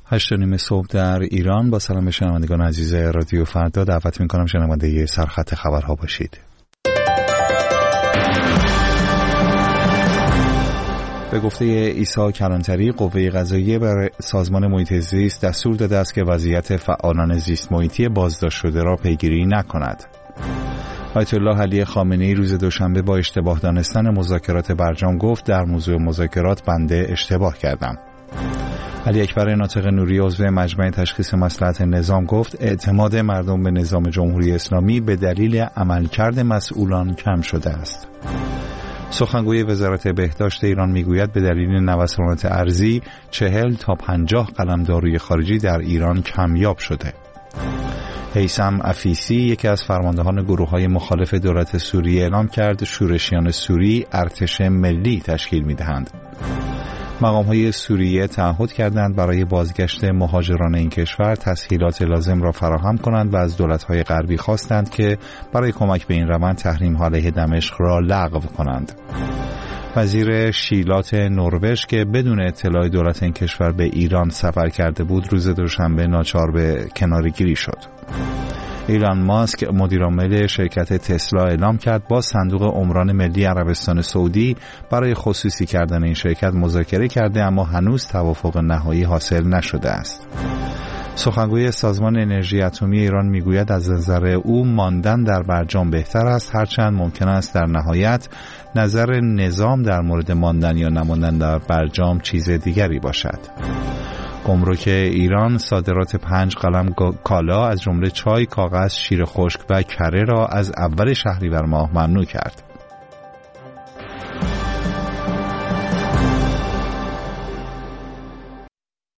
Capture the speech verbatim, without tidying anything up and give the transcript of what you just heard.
هشت و نیم صبح در ایران. با سلام به شنوندگان عزیز رادیو فردا دعوت می‌کنم شنونده سرخط خبرها باشید. به گفته عیسی کلانتری، قوه قضاییه بر سازمان محیط زیست دستور داده است که وضعیت فعالان زیست محیطی بازداشت شده را پیگیری نکند. آیت الله علی خامنه‌ای روز دوشنبه با اشتباه دانستن مذاکرات برجام گفت در موضوع مذاکرات بنده اشتباه کردم. علی اکبر ناطق نوری عضو مجمع تشخیص مصلحت نظام گفت اعتماد مردم به نظام جمهوری اسلامی به دلیل عملکرد مسئولان کم شده است. سخنگوی وزارت بهداشت ایران میگوید به دلیل نوسانات ارزی چهل تا پنجاه قلم داروی خارجی در ایران کمیاب شده. هیثم عفیسی یکی از فرماندهان گروه‌های مخالف دولت سوریه اعلام کرد شورشیان سوری ارتش ملی تشکیل می‌دهند. مقام‌های سوریه تعهد کردند برای بازگشت مهاجران این کشور تسهیلات لازم را فراهم کنند و از دولت‌های غربی خواستند که برای کمک به این روند تحریم علیه دمشق را لغو کنند. وزیر شیلات نروژ که بدون اطلاع دولت این کشور به ایران سفر کرده بود روز دوشنبه ناچار به کناره‌گیری شد. ایلان ماسک مدیرعامل شرکت تسلا اعلام کرد با صندوق عمران ملی عربستان سعودی برای خصوصی کردن این شرکت مذاکره کرده اما هنوز توافق نهایی حاصل نشده است. سخنگوی سازمان انرژی اتمی ایران میگوید از نظر او ماندن در برجام بهتر است، هرچند ممکن است در نهایت نظر نظام در مورد ماندن یا نماندن در برجام چیز دیگری باشد. گمرک ایران صادرات پنج قلم کالا از جمله چای، کاغذ، شیر خشک و کره را از اول شهریور ماه ممنوع کرد.